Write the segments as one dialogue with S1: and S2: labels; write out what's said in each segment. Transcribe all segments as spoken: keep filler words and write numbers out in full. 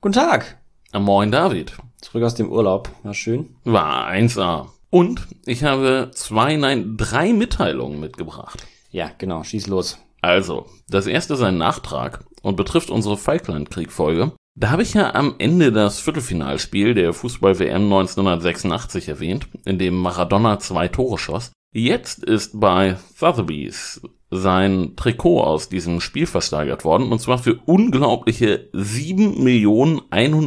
S1: Guten Tag.
S2: Moin David.
S1: Zurück aus dem Urlaub. War schön.
S2: War eins A. Und ich habe zwei, nein, drei Mitteilungen mitgebracht.
S1: Ja, genau. Schieß los.
S2: Also, das erste ist ein Nachtrag und betrifft unsere Falklandkrieg-Folge. Da habe ich ja am Ende das Viertelfinalspiel der Fußball-W M neunzehnhundertsechsundachtzig erwähnt, in dem Maradona zwei Tore schoss. Jetzt ist bei Sotheby's sein Trikot aus diesem Spiel versteigert worden, und zwar für unglaubliche sieben Millionen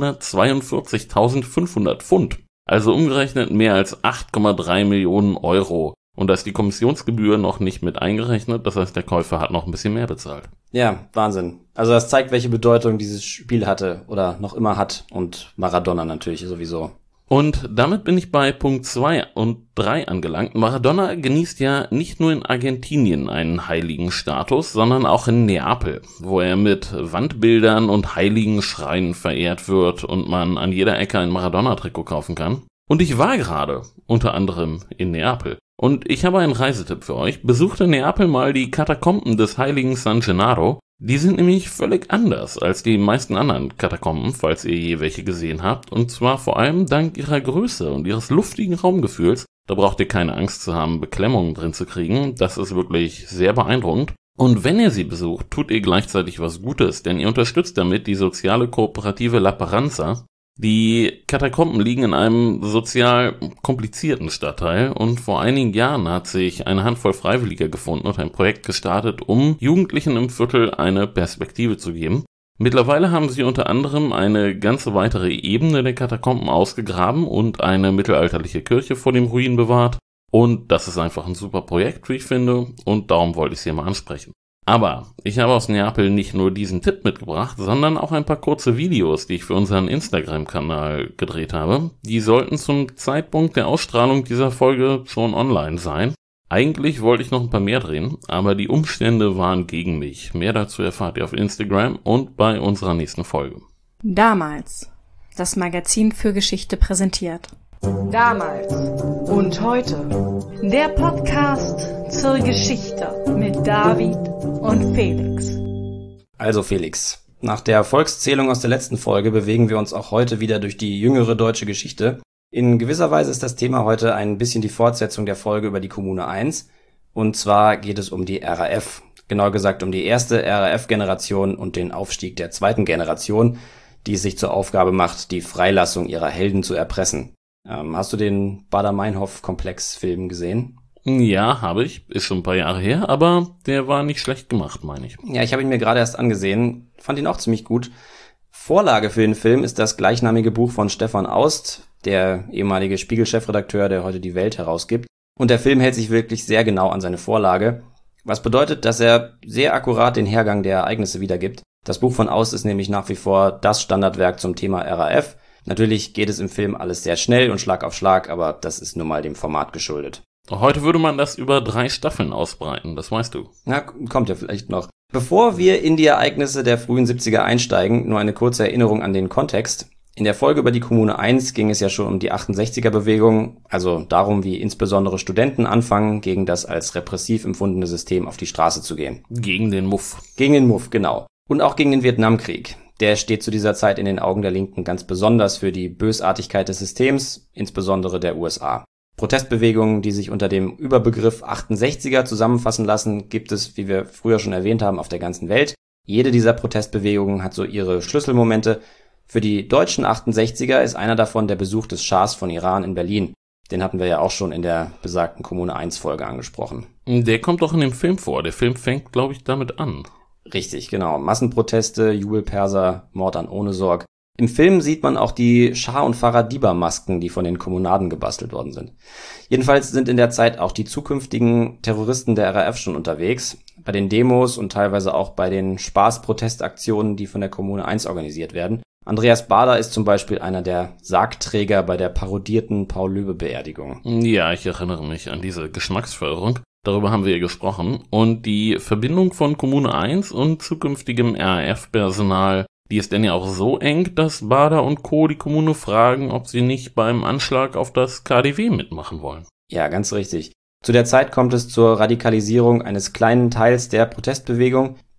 S2: hundertzweiundvierzigtausendfünfhundert Pfund. Also umgerechnet mehr als acht Komma drei Millionen Euro. Und da ist die Kommissionsgebühr noch nicht mit eingerechnet, das heißt, der Käufer hat noch ein bisschen mehr bezahlt.
S1: Ja, Wahnsinn. Also das zeigt, welche Bedeutung dieses Spiel hatte oder noch immer hat, und Maradona natürlich sowieso.
S2: Und damit bin ich bei Punkt zwei und drei angelangt. Maradona genießt ja nicht nur in Argentinien einen heiligen Status, sondern auch in Neapel, wo er mit Wandbildern und heiligen Schreinen verehrt wird und man an jeder Ecke ein Maradona-Trikot kaufen kann. Und ich war gerade unter anderem in Neapel. Und ich habe einen Reisetipp für euch. Besucht in Neapel mal die Katakomben des heiligen San Gennaro. Die sind nämlich völlig anders als die meisten anderen Katakomben, falls ihr je welche gesehen habt. Und zwar vor allem dank ihrer Größe und ihres luftigen Raumgefühls. Da braucht ihr keine Angst zu haben, Beklemmungen drin zu kriegen. Das ist wirklich sehr beeindruckend. Und wenn ihr sie besucht, tut ihr gleichzeitig was Gutes, denn ihr unterstützt damit die soziale Kooperative La Paranza. Die Katakomben liegen in einem sozial komplizierten Stadtteil, und vor einigen Jahren hat sich eine Handvoll Freiwilliger gefunden und ein Projekt gestartet, um Jugendlichen im Viertel eine Perspektive zu geben. Mittlerweile haben sie unter anderem eine ganze weitere Ebene der Katakomben ausgegraben und eine mittelalterliche Kirche vor dem Ruin bewahrt. Und das ist einfach ein super Projekt, wie ich finde, und darum wollte ich es hier mal ansprechen. Aber ich habe aus Neapel nicht nur diesen Tipp mitgebracht, sondern auch ein paar kurze Videos, die ich für unseren Instagram-Kanal gedreht habe. Die sollten zum Zeitpunkt der Ausstrahlung dieser Folge schon online sein. Eigentlich wollte ich noch ein paar mehr drehen, aber die Umstände waren gegen mich. Mehr dazu erfahrt ihr auf Instagram und bei unserer nächsten Folge.
S3: Damals. Das Magazin für Geschichte präsentiert.
S4: Damals und heute. Der Podcast zur Geschichte mit David und Felix.
S1: Also Felix, nach der Volkszählung aus der letzten Folge bewegen wir uns auch heute wieder durch die jüngere deutsche Geschichte. In gewisser Weise ist das Thema heute ein bisschen die Fortsetzung der Folge über die Kommune eins. Und zwar geht es um die R A F. Genau gesagt um die erste R A F-Generation und den Aufstieg der zweiten Generation, die es sich zur Aufgabe macht, die Freilassung ihrer Helden zu erpressen. Ähm, hast du den Baader-Meinhof-Komplex-Film gesehen?
S2: Ja, habe ich. Ist schon ein paar Jahre her, aber der war nicht schlecht gemacht, meine ich.
S1: Ja, ich habe ihn mir gerade erst angesehen. Fand ihn auch ziemlich gut. Vorlage für den Film ist das gleichnamige Buch von Stefan Aust, der ehemalige Spiegel-Chefredakteur, der heute die Welt herausgibt. Und der Film hält sich wirklich sehr genau an seine Vorlage, was bedeutet, dass er sehr akkurat den Hergang der Ereignisse wiedergibt. Das Buch von Aust ist nämlich nach wie vor das Standardwerk zum Thema R A F. Natürlich geht es im Film alles sehr schnell und Schlag auf Schlag, aber das ist nun mal dem Format geschuldet.
S2: Heute würde man das über drei Staffeln ausbreiten, das weißt du.
S1: Na, kommt ja vielleicht noch. Bevor wir in die Ereignisse der frühen siebziger einsteigen, nur eine kurze Erinnerung an den Kontext. In der Folge über die Kommune eins ging es ja schon um die achtundsechziger-Bewegung, also darum, wie insbesondere Studenten anfangen, gegen das als repressiv empfundene System auf die Straße zu gehen.
S2: Gegen den Muff.
S1: Gegen den Muff, genau. Und auch gegen den Vietnamkrieg. Der steht zu dieser Zeit in den Augen der Linken ganz besonders für die Bösartigkeit des Systems, insbesondere der U S A. Protestbewegungen, die sich unter dem Überbegriff achtundsechziger zusammenfassen lassen, gibt es, wie wir früher schon erwähnt haben, auf der ganzen Welt. Jede dieser Protestbewegungen hat so ihre Schlüsselmomente. Für die deutschen achtundsechziger ist einer davon der Besuch des Schahs von Iran in Berlin. Den hatten wir ja auch schon in der besagten Kommune eins Folge angesprochen.
S2: Der kommt doch in dem Film vor. Der Film fängt, glaube ich, damit an.
S1: Richtig, genau. Massenproteste, Jubelperser, Mord an Ohnesorg. Im Film sieht man auch die Schah- und Farah-Diba-Masken, die von den Kommunaden gebastelt worden sind. Jedenfalls sind in der Zeit auch die zukünftigen Terroristen der R A F schon unterwegs. Bei den Demos und teilweise auch bei den Spaß-Protestaktionen, die von der Kommune eins organisiert werden. Andreas Baader ist zum Beispiel einer der Sargträger bei der parodierten Paul-Löbe-Beerdigung.
S2: Ja, ich erinnere mich an diese Geschmacksförderung. Darüber haben wir ja gesprochen. Und die Verbindung von Kommune eins und zukünftigem R A F-Personal, die ist denn ja auch so eng, dass Baader und Co. die Kommune fragen, ob sie nicht beim Anschlag auf das K D W mitmachen wollen.
S1: Ja, ganz richtig. Zu der Zeit kommt es zur Radikalisierung eines kleinen Teils der Protestbewegung.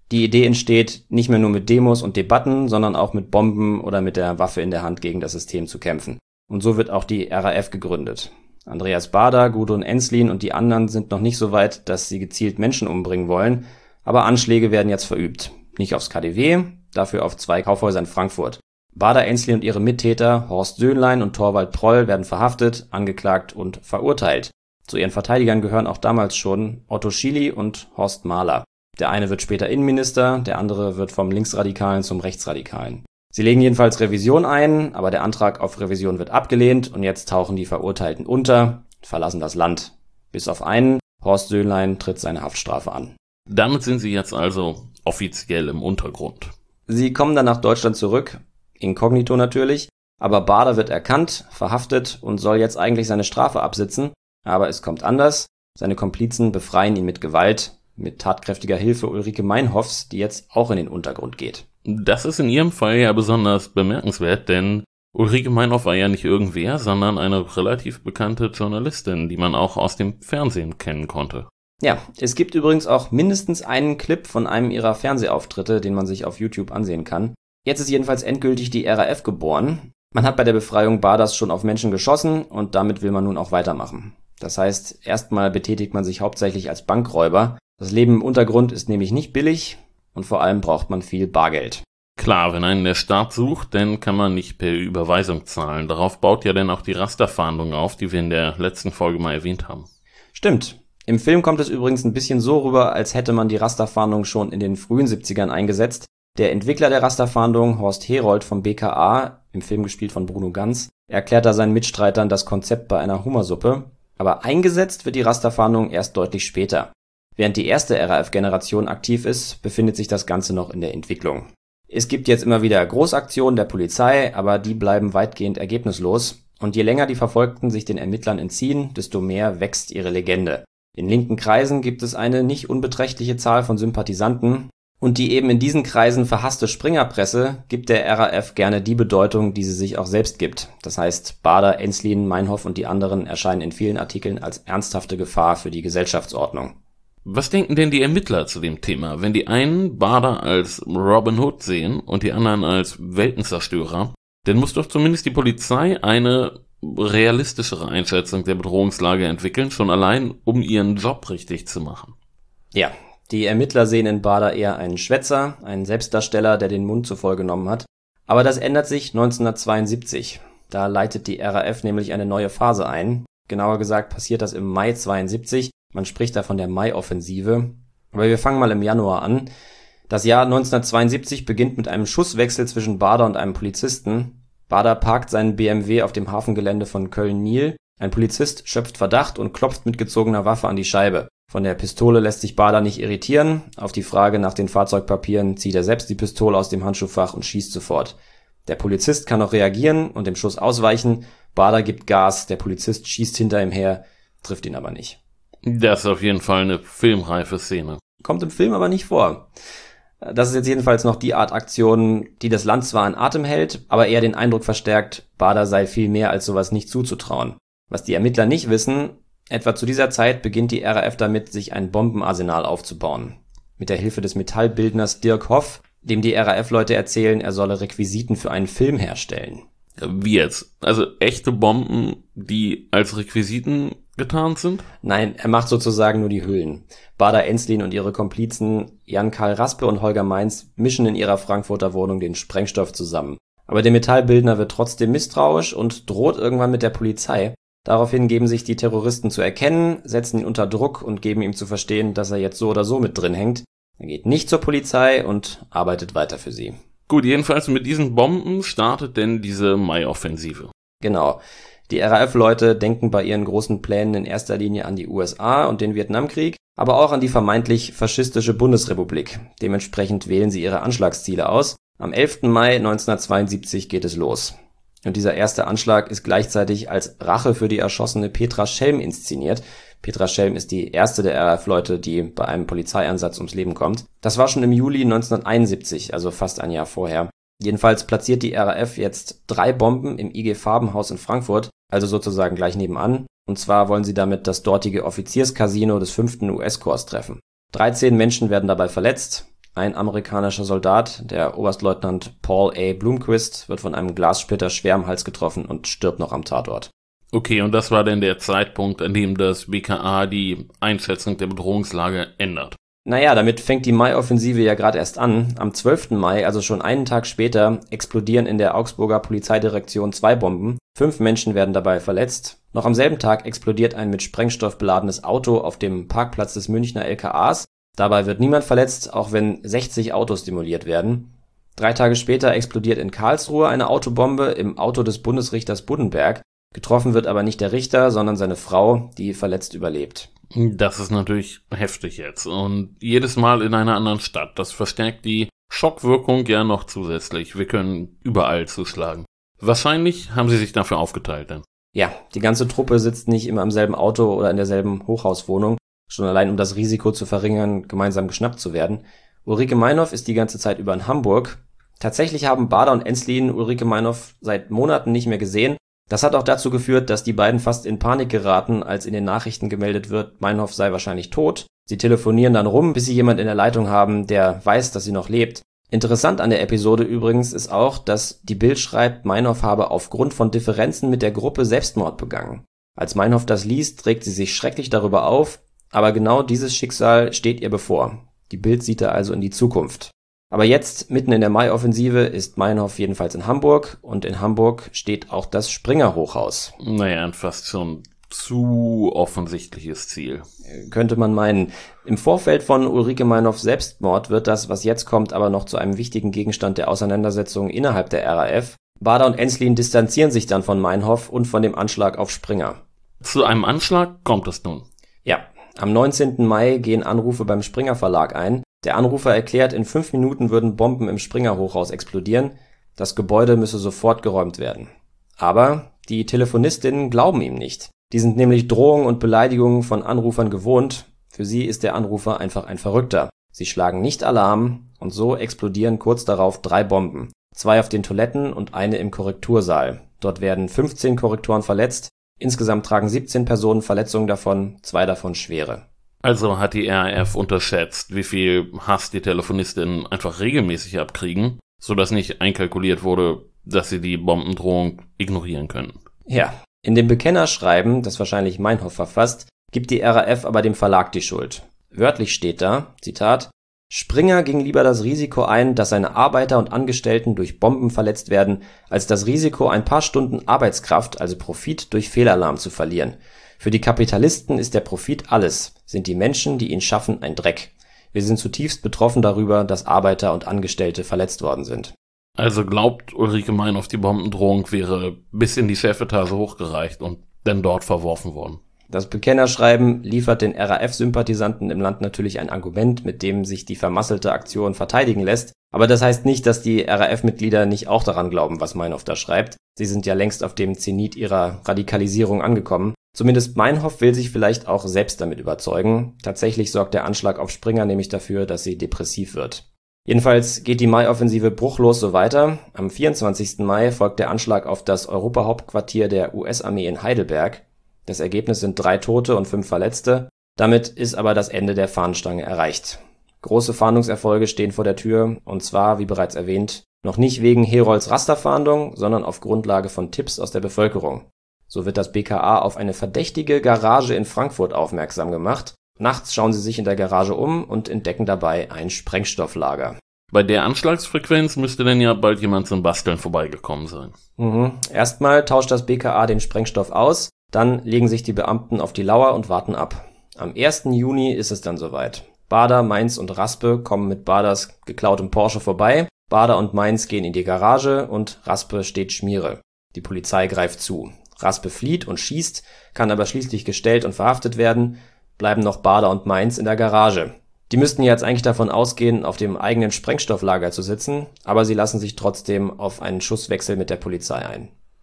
S1: Die Idee entsteht, nicht mehr nur mit Demos und Debatten, sondern auch mit Bomben oder mit der Waffe in der Hand gegen das System zu kämpfen. Und so wird auch die R A F gegründet. Andreas Baader, Gudrun Ensslin und die anderen sind noch nicht so weit, dass sie gezielt Menschen umbringen wollen, aber Anschläge werden jetzt verübt. Nicht aufs K D W, dafür auf zwei Kaufhäuser in Frankfurt. Baader, Ensslin und ihre Mittäter Horst Söhnlein und Torvald Proll werden verhaftet, angeklagt und verurteilt. Zu ihren Verteidigern gehören auch damals schon Otto Schily und Horst Mahler. Der eine wird später Innenminister, der andere wird vom Linksradikalen zum Rechtsradikalen. Sie legen jedenfalls Revision ein, aber der Antrag auf Revision wird abgelehnt und jetzt tauchen die Verurteilten unter, verlassen das Land. Bis auf einen, Horst Söhnlein tritt seine Haftstrafe an.
S2: Damit sind sie jetzt also offiziell im Untergrund.
S1: Sie kommen dann nach Deutschland zurück, inkognito natürlich, aber Baader wird erkannt, verhaftet und soll jetzt eigentlich seine Strafe absitzen, aber es kommt anders. Seine Komplizen befreien ihn mit Gewalt, mit tatkräftiger Hilfe Ulrike Meinhoffs, die jetzt auch in den Untergrund geht.
S2: Das ist in ihrem Fall ja besonders bemerkenswert, denn Ulrike Meinhoff war ja nicht irgendwer, sondern eine relativ bekannte Journalistin, die man auch aus dem Fernsehen kennen konnte.
S1: Ja, es gibt übrigens auch mindestens einen Clip von einem ihrer Fernsehauftritte, den man sich auf YouTube ansehen kann. Jetzt ist jedenfalls endgültig die R A F geboren. Man hat bei der Befreiung Baaders schon auf Menschen geschossen und damit will man nun auch weitermachen. Das heißt, erstmal betätigt man sich hauptsächlich als Bankräuber. Das Leben im Untergrund ist nämlich nicht billig und vor allem braucht man viel Bargeld.
S2: Klar, wenn einen der Staat sucht, dann kann man nicht per Überweisung zahlen. Darauf baut ja dann auch die Rasterfahndung auf, die wir in der letzten Folge mal erwähnt haben.
S1: Stimmt. Im Film kommt es übrigens ein bisschen so rüber, als hätte man die Rasterfahndung schon in den frühen siebzigern eingesetzt. Der Entwickler der Rasterfahndung, Horst Herold vom B K A, im Film gespielt von Bruno Ganz, erklärt da seinen Mitstreitern das Konzept bei einer Hummersuppe. Aber eingesetzt wird die Rasterfahndung erst deutlich später. Während die erste R A F-Generation aktiv ist, befindet sich das Ganze noch in der Entwicklung. Es gibt jetzt immer wieder Großaktionen der Polizei, aber die bleiben weitgehend ergebnislos. Und je länger die Verfolgten sich den Ermittlern entziehen, desto mehr wächst ihre Legende. In linken Kreisen gibt es eine nicht unbeträchtliche Zahl von Sympathisanten. Und die eben in diesen Kreisen verhasste Springerpresse gibt der R A F gerne die Bedeutung, die sie sich auch selbst gibt. Das heißt, Baader, Ensslin, Meinhoff und die anderen erscheinen in vielen Artikeln als ernsthafte Gefahr für die Gesellschaftsordnung.
S2: Was denken denn die Ermittler zu dem Thema? Wenn die einen Baader als Robin Hood sehen und die anderen als Weltenzerstörer, dann muss doch zumindest die Polizei eine realistischere Einschätzung der Bedrohungslage entwickeln, schon allein, um ihren Job richtig zu machen.
S1: Ja, die Ermittler sehen in Baader eher einen Schwätzer, einen Selbstdarsteller, der den Mund zu voll genommen hat. Aber das ändert sich neunzehnhundertzweiundsiebzig. Da leitet die R A F nämlich eine neue Phase ein. Genauer gesagt passiert das im Mai zweiundsiebzig. Man spricht da von der Mai-Offensive. Aber wir fangen mal im Januar an. Das Jahr neunzehnhundertzweiundsiebzig beginnt mit einem Schusswechsel zwischen Baader und einem Polizisten. Baader parkt seinen B M W auf dem Hafengelände von Köln-Niel. Ein Polizist schöpft Verdacht und klopft mit gezogener Waffe an die Scheibe. Von der Pistole lässt sich Baader nicht irritieren. Auf die Frage nach den Fahrzeugpapieren zieht er selbst die Pistole aus dem Handschuhfach und schießt sofort. Der Polizist kann noch reagieren und dem Schuss ausweichen. Baader gibt Gas, der Polizist schießt hinter ihm her, trifft ihn aber nicht.
S2: Das ist auf jeden Fall eine filmreife Szene.
S1: Kommt im Film aber nicht vor. Das ist jetzt jedenfalls noch die Art Aktion, die das Land zwar in Atem hält, aber eher den Eindruck verstärkt, Baader sei viel mehr als sowas nicht zuzutrauen. Was die Ermittler nicht wissen, etwa zu dieser Zeit beginnt die R A F damit, sich ein Bombenarsenal aufzubauen. Mit der Hilfe des Metallbildners Dirk Hoff, dem die R A F-Leute erzählen, er solle Requisiten für einen Film herstellen.
S2: Wie jetzt? Also echte Bomben, die als Requisiten getarnt sind?
S1: Nein, er macht sozusagen nur die Hüllen. Baader, Ensslin und ihre Komplizen Jan-Karl Raspe und Holger Mainz mischen in ihrer Frankfurter Wohnung den Sprengstoff zusammen. Aber der Metallbildner wird trotzdem misstrauisch und droht irgendwann mit der Polizei. Daraufhin geben sich die Terroristen zu erkennen, setzen ihn unter Druck und geben ihm zu verstehen, dass er jetzt so oder so mit drin hängt. Er geht nicht zur Polizei und arbeitet weiter für sie.
S2: Gut, jedenfalls mit diesen Bomben startet denn diese Mai-Offensive.
S1: Genau. Die R A F-Leute denken bei ihren großen Plänen in erster Linie an die U S A und den Vietnamkrieg, aber auch an die vermeintlich faschistische Bundesrepublik. Dementsprechend wählen sie ihre Anschlagsziele aus. Am elften Mai neunzehnhundertzweiundsiebzig geht es los. Und dieser erste Anschlag ist gleichzeitig als Rache für die erschossene Petra Schelm inszeniert. Petra Schelm ist die erste der R A F-Leute, die bei einem Polizeieinsatz ums Leben kommt. Das war schon im Juli neunzehnhunderteinundsiebzig, also fast ein Jahr vorher. Jedenfalls platziert die R A F jetzt drei Bomben im I G Farbenhaus in Frankfurt, also sozusagen gleich nebenan. Und zwar wollen sie damit das dortige Offizierscasino des fünften U S-Korps treffen. dreizehn Menschen werden dabei verletzt. Ein amerikanischer Soldat, der Oberstleutnant Paul A. Bloomquist, wird von einem Glassplitter schwer am Hals getroffen und stirbt noch am Tatort.
S2: Okay, und das war denn der Zeitpunkt, an dem das B K A die Einschätzung der Bedrohungslage ändert.
S1: Naja, damit fängt die Mai-Offensive ja gerade erst an. Am zwölften Mai, also schon einen Tag später, explodieren in der Augsburger Polizeidirektion zwei Bomben. Fünf Menschen werden dabei verletzt. Noch am selben Tag explodiert ein mit Sprengstoff beladenes Auto auf dem Parkplatz des Münchner L K As. Dabei wird niemand verletzt, auch wenn sechzig Autos demoliert werden. Drei Tage später explodiert in Karlsruhe eine Autobombe im Auto des Bundesrichters Buddenberg. Getroffen wird aber nicht der Richter, sondern seine Frau, die verletzt überlebt.
S2: Das ist natürlich heftig jetzt. Und jedes Mal in einer anderen Stadt. Das verstärkt die Schockwirkung ja noch zusätzlich. Wir können überall zuschlagen. Wahrscheinlich haben sie sich dafür aufgeteilt denn.
S1: Ja, die ganze Truppe sitzt nicht immer im selben Auto oder in derselben Hochhauswohnung. Schon allein um das Risiko zu verringern, gemeinsam geschnappt zu werden. Ulrike Meinhof ist die ganze Zeit über in Hamburg. Tatsächlich haben Bader und Enslin Ulrike Meinhof seit Monaten nicht mehr gesehen. Das hat auch dazu geführt, dass die beiden fast in Panik geraten, als in den Nachrichten gemeldet wird, Meinhof sei wahrscheinlich tot. Sie telefonieren dann rum, bis sie jemand in der Leitung haben, der weiß, dass sie noch lebt. Interessant an der Episode übrigens ist auch, dass die Bild schreibt, Meinhof habe aufgrund von Differenzen mit der Gruppe Selbstmord begangen. Als Meinhof das liest, regt sie sich schrecklich darüber auf, aber genau dieses Schicksal steht ihr bevor. Die Bild sieht da also in die Zukunft. Aber jetzt, mitten in der Mai-Offensive, ist Meinhof jedenfalls in Hamburg und in Hamburg steht auch das Springer-Hochhaus.
S2: Naja, ein fast schon zu offensichtliches Ziel.
S1: Könnte man meinen. Im Vorfeld von Ulrike Meinhofs Selbstmord wird das, was jetzt kommt, aber noch zu einem wichtigen Gegenstand der Auseinandersetzung innerhalb der R A F. Bader und Enslin distanzieren sich dann von Meinhof und von dem Anschlag auf Springer.
S2: Zu einem Anschlag kommt es nun.
S1: Ja, am neunzehnten Mai gehen Anrufe beim Springer Verlag ein. Der Anrufer erklärt, in fünf Minuten würden Bomben im Springer Hochhaus explodieren. Das Gebäude müsse sofort geräumt werden. Aber die Telefonistinnen glauben ihm nicht. Die sind nämlich Drohungen und Beleidigungen von Anrufern gewohnt. Für sie ist der Anrufer einfach ein Verrückter. Sie schlagen nicht Alarm und so explodieren kurz darauf drei Bomben. Zwei auf den Toiletten und eine im Korrektursaal. Dort werden fünfzehn Korrektoren verletzt. Insgesamt tragen siebzehn Personen Verletzungen davon, zwei davon schwere.
S2: Also hat die R A F unterschätzt, wie viel Hass die Telefonistinnen einfach regelmäßig abkriegen, sodass nicht einkalkuliert wurde, dass sie die Bombendrohung ignorieren können.
S1: Ja, in dem Bekennerschreiben, das wahrscheinlich Meinhof verfasst, gibt die R A F aber dem Verlag die Schuld. Wörtlich steht da, Zitat, Springer ging lieber das Risiko ein, dass seine Arbeiter und Angestellten durch Bomben verletzt werden, als das Risiko, ein paar Stunden Arbeitskraft, also Profit, durch Fehlalarm zu verlieren. Für die Kapitalisten ist der Profit alles, sind die Menschen, die ihn schaffen, ein Dreck. Wir sind zutiefst betroffen darüber, dass Arbeiter und Angestellte verletzt worden sind.
S2: Also glaubt Ulrike Meinhof, die Bombendrohung wäre bis in die Chefetage hochgereicht und dann dort verworfen worden.
S1: Das Bekennerschreiben liefert den R A F-Sympathisanten im Land natürlich ein Argument, mit dem sich die vermasselte Aktion verteidigen lässt. Aber das heißt nicht, dass die R A F-Mitglieder nicht auch daran glauben, was Meinhof da schreibt. Sie sind ja längst auf dem Zenit ihrer Radikalisierung angekommen. Zumindest Meinhof will sich vielleicht auch selbst damit überzeugen. Tatsächlich sorgt der Anschlag auf Springer nämlich dafür, dass sie depressiv wird. Jedenfalls geht die Mai-Offensive bruchlos so weiter. Am vierundzwanzigsten Mai folgt der Anschlag auf das Europahauptquartier der U S-Armee in Heidelberg. Das Ergebnis sind drei Tote und fünf Verletzte. Damit ist aber das Ende der Fahnenstange erreicht. Große Fahndungserfolge stehen vor der Tür, und zwar, wie bereits erwähnt, noch nicht wegen Herolds Rasterfahndung, sondern auf Grundlage von Tipps aus der Bevölkerung. So wird das B K A auf eine verdächtige Garage in Frankfurt aufmerksam gemacht. Nachts schauen sie sich in der Garage um und entdecken dabei ein Sprengstofflager.
S2: Bei der Anschlagsfrequenz müsste denn ja bald jemand zum Basteln vorbeigekommen sein.
S1: Mhm. Erstmal tauscht das B K A den Sprengstoff aus, dann legen sich die Beamten auf die Lauer und warten ab. Am ersten Juni ist es dann soweit. Bader, Mainz und Raspe kommen mit Baders geklautem Porsche vorbei. Bader und Mainz gehen in die Garage und Raspe steht Schmiere. Die Polizei greift zu. Raspe flieht und schießt, kann aber schließlich gestellt und verhaftet werden. Bleiben noch Bader und Mainz in der Garage. Die müssten jetzt eigentlich davon ausgehen, auf dem eigenen Sprengstofflager zu sitzen, aber sie lassen sich trotzdem auf einen Schusswechsel mit der Polizei ein.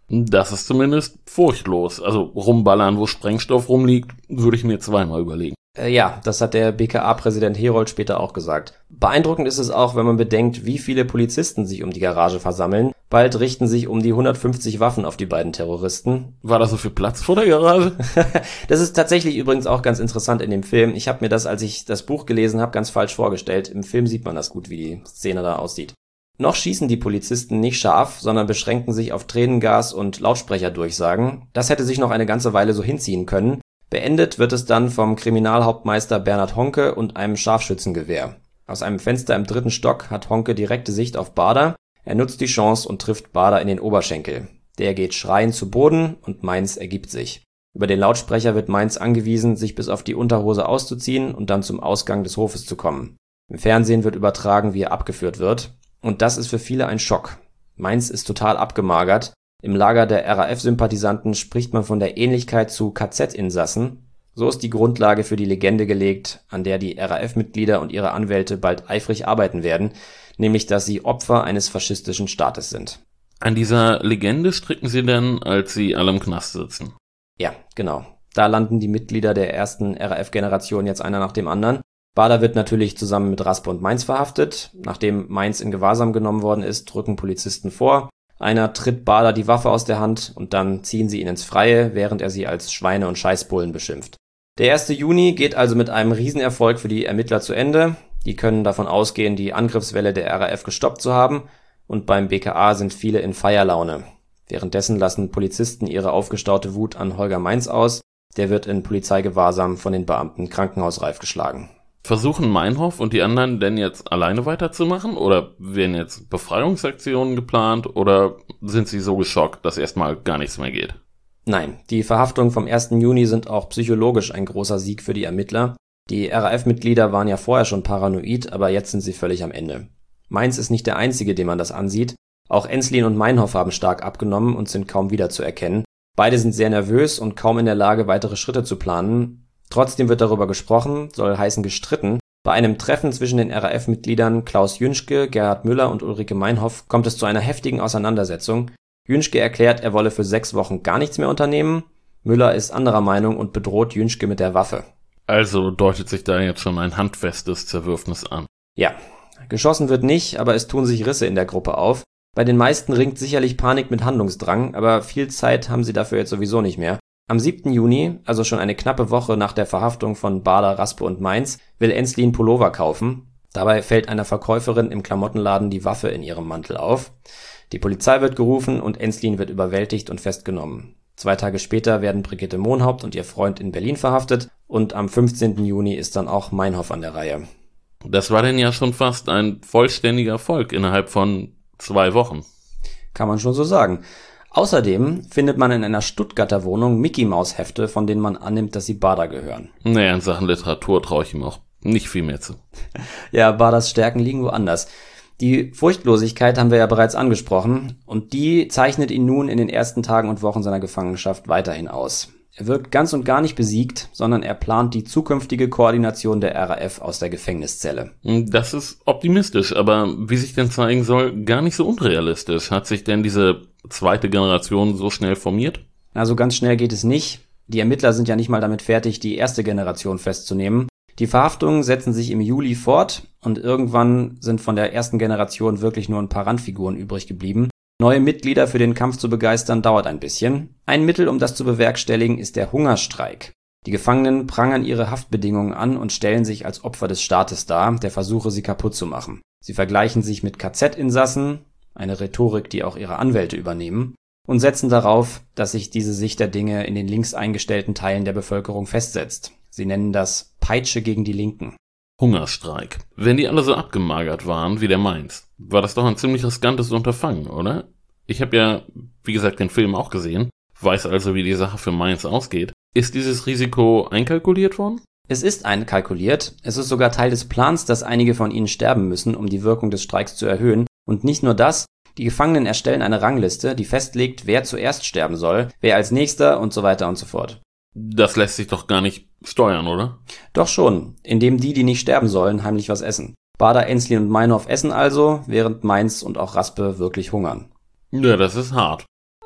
S2: Das ist zumindest furchtlos. Also rumballern, wo Sprengstoff rumliegt, würde ich mir zweimal überlegen.
S1: Äh, ja, das hat der B K A-Präsident Herold später auch gesagt. Beeindruckend ist es auch, wenn man bedenkt, wie viele Polizisten sich um die Garage versammeln. Bald richten sich um die hundertfünfzig Waffen auf die beiden Terroristen.
S2: War da so viel Platz vor der Garage?
S1: Das ist tatsächlich übrigens auch ganz interessant in dem Film. Ich habe mir das, als ich das Buch gelesen habe, ganz falsch vorgestellt. Im Film sieht man das gut, wie die Szene da aussieht. Noch schießen die Polizisten nicht scharf, sondern beschränken sich auf Tränengas und Lautsprecherdurchsagen. Das hätte sich noch eine ganze Weile so hinziehen können. Beendet wird es dann vom Kriminalhauptmeister Bernhard Honke und einem Scharfschützengewehr. Aus einem Fenster im dritten Stock hat Honke direkte Sicht auf Bader. Er nutzt die Chance und trifft Bader in den Oberschenkel. Der geht schreiend zu Boden und Mainz ergibt sich. Über den Lautsprecher wird Mainz angewiesen, sich bis auf die Unterhose auszuziehen und dann zum Ausgang des Hofes zu kommen. Im Fernsehen wird übertragen, wie er abgeführt wird. Und das ist für viele ein Schock. Mainz ist total abgemagert. Im Lager der R A F-Sympathisanten spricht man von der Ähnlichkeit zu K Z-Insassen. So ist die Grundlage für die Legende gelegt, an der die R A F-Mitglieder und ihre Anwälte bald eifrig arbeiten werden, nämlich dass sie Opfer eines faschistischen Staates sind.
S2: An dieser Legende stricken sie dann, als sie alle im Knast sitzen.
S1: Ja, genau. Da landen die Mitglieder der ersten R A F-Generation jetzt einer nach dem anderen. Bader wird natürlich zusammen mit Raspe und Mainz verhaftet. Nachdem Mainz in Gewahrsam genommen worden ist, rücken Polizisten vor. Einer tritt Bader die Waffe aus der Hand und dann ziehen sie ihn ins Freie, während er sie als Schweine und Scheißbullen beschimpft. Der erste Juni geht also mit einem Riesenerfolg für die Ermittler zu Ende. Die können davon ausgehen, die Angriffswelle der R A F gestoppt zu haben. Und beim B K A sind viele in Feierlaune. Währenddessen lassen Polizisten ihre aufgestaute Wut an Holger Mainz aus. Der wird in Polizeigewahrsam von den Beamten krankenhausreif geschlagen.
S2: Versuchen Meinhof und die anderen denn jetzt alleine weiterzumachen? Oder werden jetzt Befreiungsaktionen geplant? Oder sind sie so geschockt, dass erstmal gar nichts mehr geht?
S1: Nein, die Verhaftungen vom ersten Juni sind auch psychologisch ein großer Sieg für die Ermittler. Die R A F-Mitglieder waren ja vorher schon paranoid, aber jetzt sind sie völlig am Ende. Mainz ist nicht der einzige, dem man das ansieht. Auch Enslin und Meinhof haben stark abgenommen und sind kaum wiederzuerkennen. Beide sind sehr nervös und kaum in der Lage, weitere Schritte zu planen. Trotzdem wird darüber gesprochen, soll heißen gestritten. Bei einem Treffen zwischen den R A F-Mitgliedern Klaus Jünschke, Gerhard Müller und Ulrike Meinhof kommt es zu einer heftigen Auseinandersetzung. Jünschke erklärt, er wolle für sechs Wochen gar nichts mehr unternehmen. Müller ist anderer Meinung und bedroht Jünschke mit der Waffe.
S2: Also deutet sich da jetzt schon ein handfestes Zerwürfnis an.
S1: Ja, geschossen wird nicht, aber es tun sich Risse in der Gruppe auf. Bei den meisten ringt sicherlich Panik mit Handlungsdrang, aber viel Zeit haben sie dafür jetzt sowieso nicht mehr. Am siebten Juni, also schon eine knappe Woche nach der Verhaftung von Bader, Raspe und Mainz, will Enslin Pullover kaufen. Dabei fällt einer Verkäuferin im Klamottenladen die Waffe in ihrem Mantel auf. Die Polizei wird gerufen und Enslin wird überwältigt und festgenommen. Zwei Tage später werden Brigitte Mohnhaupt und ihr Freund in Berlin verhaftet und am fünfzehnten Juni ist dann auch Meinhof an der Reihe.
S2: Das war denn ja schon fast ein vollständiger Erfolg innerhalb von zwei Wochen.
S1: Kann man schon so sagen. Außerdem findet man in einer Stuttgarter Wohnung Mickey-Maus-Hefte, von denen man annimmt, dass sie Bader gehören.
S2: Naja, in Sachen Literatur traue ich ihm auch nicht viel mehr zu.
S1: Ja, Baders Stärken liegen woanders. Die Furchtlosigkeit haben wir ja bereits angesprochen und die zeichnet ihn nun in den ersten Tagen und Wochen seiner Gefangenschaft weiterhin aus. Er wirkt ganz und gar nicht besiegt, sondern er plant die zukünftige Koordination der R A F aus der Gefängniszelle.
S2: Das ist optimistisch, aber wie sich denn zeigen soll, gar nicht so unrealistisch. Hat sich denn diese zweite Generation so schnell formiert?
S1: Also ganz schnell geht es nicht. Die Ermittler sind ja nicht mal damit fertig, die erste Generation festzunehmen. Die Verhaftungen setzen sich im Juli fort und irgendwann sind von der ersten Generation wirklich nur ein paar Randfiguren übrig geblieben. Neue Mitglieder für den Kampf zu begeistern dauert ein bisschen. Ein Mittel, um das zu bewerkstelligen, ist der Hungerstreik. Die Gefangenen prangern ihre Haftbedingungen an und stellen sich als Opfer des Staates dar, der versuche, sie kaputt zu machen. Sie vergleichen sich mit K Z-Insassen, eine Rhetorik, die auch ihre Anwälte übernehmen, und setzen darauf, dass sich diese Sicht der Dinge in den links eingestellten Teilen der Bevölkerung festsetzt. Sie nennen das Peitsche gegen die Linken.
S2: Hungerstreik. Wenn die alle so abgemagert waren wie der Mainz, war das doch ein ziemlich riskantes Unterfangen, oder? Ich habe ja, wie gesagt, den Film auch gesehen, weiß also, wie die Sache für Mainz ausgeht. Ist dieses Risiko einkalkuliert worden?
S1: Es ist einkalkuliert. Es ist sogar Teil des Plans, dass einige von ihnen sterben müssen, um die Wirkung des Streiks zu erhöhen. Und nicht nur das, die Gefangenen erstellen eine Rangliste, die festlegt, wer zuerst sterben soll, wer als nächster und so weiter und so fort.
S2: Das lässt sich doch gar nicht steuern, oder?
S1: Doch schon, indem die, die nicht sterben sollen, heimlich was essen. Bader, Enslin und Meinhof essen also, während Mainz und auch Raspe wirklich hungern.
S2: Ja, das ist hart.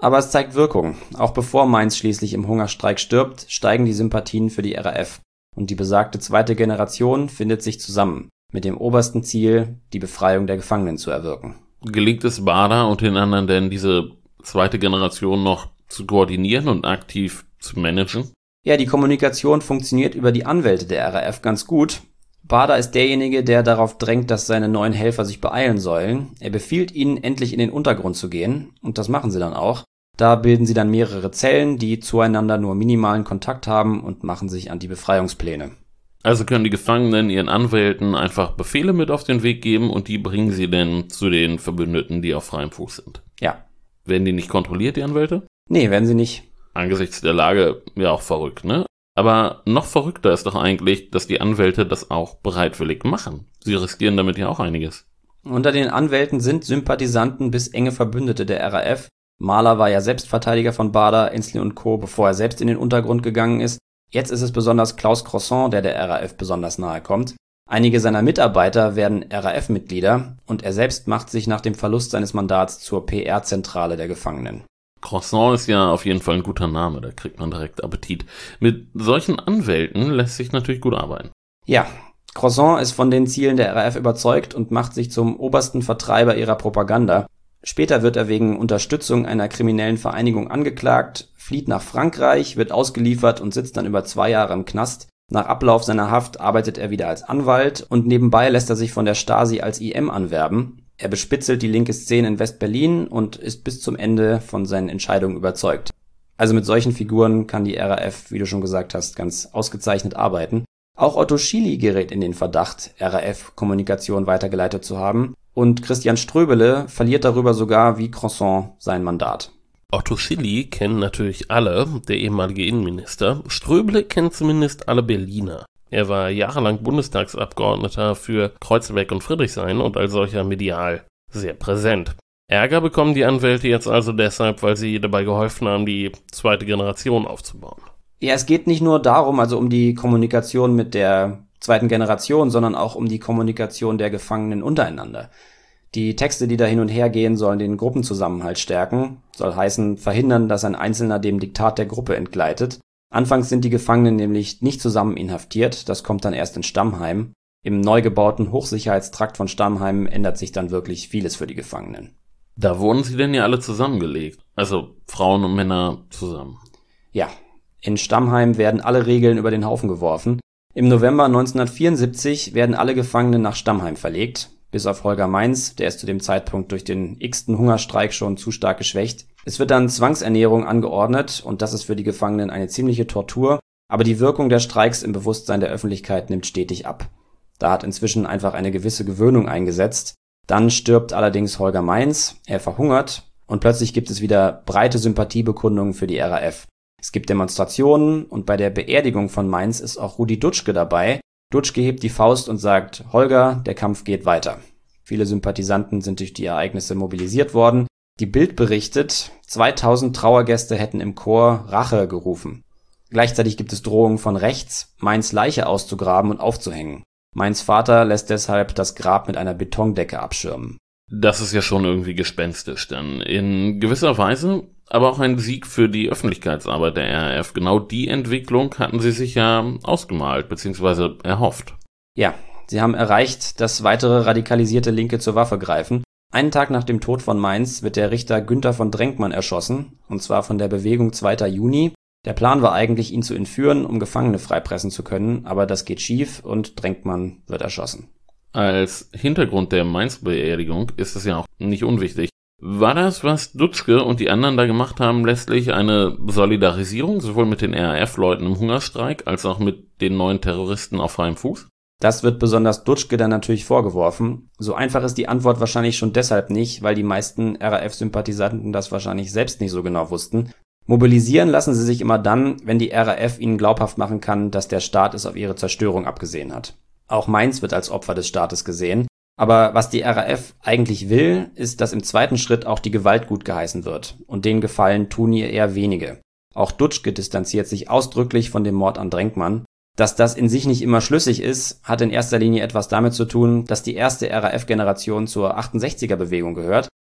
S1: Aber es zeigt Wirkung. Auch bevor Mainz schließlich im Hungerstreik stirbt, steigen die Sympathien für die R A F. Und die besagte zweite Generation findet sich zusammen, mit dem obersten Ziel, die Befreiung der Gefangenen zu erwirken.
S2: Gelingt es Bader und den anderen denn, diese zweite Generation noch zu koordinieren und aktiv zu managen?
S1: Ja, die Kommunikation funktioniert über die Anwälte der R A F ganz gut. Bader ist derjenige, der darauf drängt, dass seine neuen Helfer sich beeilen sollen. Er befiehlt ihnen, endlich in den Untergrund zu gehen, und das machen sie dann auch. Da bilden sie dann mehrere Zellen, die zueinander nur minimalen Kontakt haben und machen sich an die Befreiungspläne.
S2: Also können die Gefangenen ihren Anwälten einfach Befehle mit auf den Weg geben und die bringen sie dann zu den Verbündeten, die auf freiem Fuß sind.
S1: Ja.
S2: Werden die nicht kontrolliert, die Anwälte?
S1: Nee, werden sie nicht.
S2: Angesichts der Lage ja auch verrückt, ne? Aber noch verrückter ist doch eigentlich, dass die Anwälte das auch bereitwillig machen. Sie riskieren damit ja auch einiges.
S1: Unter den Anwälten sind Sympathisanten bis enge Verbündete der R A F. Mahler war ja selbst Verteidiger von Bader, Inslee und Co., bevor er selbst in den Untergrund gegangen ist. Jetzt ist es besonders Klaus Croissant, der der R A F besonders nahe kommt. Einige seiner Mitarbeiter werden R A F-Mitglieder und er selbst macht sich nach dem Verlust seines Mandats zur P R-Zentrale der Gefangenen.
S2: Croissant ist ja auf jeden Fall ein guter Name, da kriegt man direkt Appetit. Mit solchen Anwälten lässt sich natürlich gut arbeiten.
S1: Ja, Croissant ist von den Zielen der R A F überzeugt und macht sich zum obersten Vertreiber ihrer Propaganda. Später wird er wegen Unterstützung einer kriminellen Vereinigung angeklagt, flieht nach Frankreich, wird ausgeliefert und sitzt dann über zwei Jahre im Knast. Nach Ablauf seiner Haft arbeitet er wieder als Anwalt und nebenbei lässt er sich von der Stasi als I M anwerben. Er bespitzelt die linke Szene in West-Berlin und ist bis zum Ende von seinen Entscheidungen überzeugt. Also mit solchen Figuren kann die R A F, wie du schon gesagt hast, ganz ausgezeichnet arbeiten. Auch Otto Schily gerät in den Verdacht, R A F-Kommunikation weitergeleitet zu haben. Und Christian Ströbele verliert darüber sogar wie Croissant sein Mandat.
S5: Otto Schily kennen natürlich alle, der ehemalige Innenminister. Ströbele kennt zumindest alle Berliner. Er war jahrelang Bundestagsabgeordneter für Kreuzberg und Friedrichshain und als solcher medial sehr präsent. Ärger bekommen die Anwälte jetzt also deshalb, weil sie dabei geholfen haben, die zweite Generation aufzubauen.
S1: Ja, es geht nicht nur darum, also um die Kommunikation mit der zweiten Generation, sondern auch um die Kommunikation der Gefangenen untereinander. Die Texte, die da hin und her gehen, sollen den Gruppenzusammenhalt stärken, soll heißen, verhindern, dass ein Einzelner dem Diktat der Gruppe entgleitet. Anfangs sind die Gefangenen nämlich nicht zusammen inhaftiert, das kommt dann erst in Stammheim. Im neu gebauten Hochsicherheitstrakt von Stammheim ändert sich dann wirklich vieles für die Gefangenen.
S2: Da wurden sie denn ja alle zusammengelegt, also Frauen und Männer zusammen.
S1: Ja, in Stammheim werden alle Regeln über den Haufen geworfen. Im November neunzehnhundertvierundsiebzig werden alle Gefangenen nach Stammheim verlegt, bis auf Holger Mainz, der ist zu dem Zeitpunkt durch den x-ten Hungerstreik schon zu stark geschwächt. Es wird dann Zwangsernährung angeordnet und das ist für die Gefangenen eine ziemliche Tortur, aber die Wirkung der Streiks im Bewusstsein der Öffentlichkeit nimmt stetig ab. Da hat inzwischen einfach eine gewisse Gewöhnung eingesetzt. Dann stirbt allerdings Holger Mainz, er verhungert und plötzlich gibt es wieder breite Sympathiebekundungen für die R A F. Es gibt Demonstrationen und bei der Beerdigung von Mainz ist auch Rudi Dutschke dabei. Dutschke hebt die Faust und sagt, Holger, der Kampf geht weiter. Viele Sympathisanten sind durch die Ereignisse mobilisiert worden. Die Bild berichtet, zweitausend Trauergäste hätten im Chor Rache gerufen. Gleichzeitig gibt es Drohungen von rechts, Mainz' Leiche auszugraben und aufzuhängen. Mainz' Vater lässt deshalb das Grab mit einer Betondecke abschirmen.
S2: Das ist ja schon irgendwie gespenstisch dann. In gewisser Weise aber auch ein Sieg für die Öffentlichkeitsarbeit der R A F. Genau die Entwicklung hatten sie sich ja ausgemalt bzw. erhofft.
S1: Ja, sie haben erreicht, dass weitere radikalisierte Linke zur Waffe greifen. Einen Tag nach dem Tod von Mainz wird der Richter Günther von Drenkmann erschossen, und zwar von der Bewegung zweiter Juni. Der Plan war eigentlich, ihn zu entführen, um Gefangene freipressen zu können, aber das geht schief und Drenkmann wird erschossen.
S2: Als Hintergrund der Mainz-Beerdigung ist es ja auch nicht unwichtig. War das, was Dutschke und die anderen da gemacht haben, letztlich eine Solidarisierung, sowohl mit den R A F-Leuten im Hungerstreik, als auch mit den neuen Terroristen auf freiem Fuß?
S1: Das wird besonders Dutschke dann natürlich vorgeworfen. So einfach ist die Antwort wahrscheinlich schon deshalb nicht, weil die meisten R A F-Sympathisanten das wahrscheinlich selbst nicht so genau wussten. Mobilisieren lassen sie sich immer dann, wenn die R A F ihnen glaubhaft machen kann, dass der Staat es auf ihre Zerstörung abgesehen hat. Auch Mainz wird als Opfer des Staates gesehen. Aber was die R A F eigentlich will, ist, dass im zweiten Schritt auch die Gewalt gut geheißen wird. Und den Gefallen tun ihr eher wenige. Auch Dutschke distanziert sich ausdrücklich von dem Mord an Drenkmann. Dass das in sich nicht immer schlüssig ist, hat in erster Linie etwas damit zu tun, dass die erste R A F-Generation zur achtundsechziger-Bewegung gehört.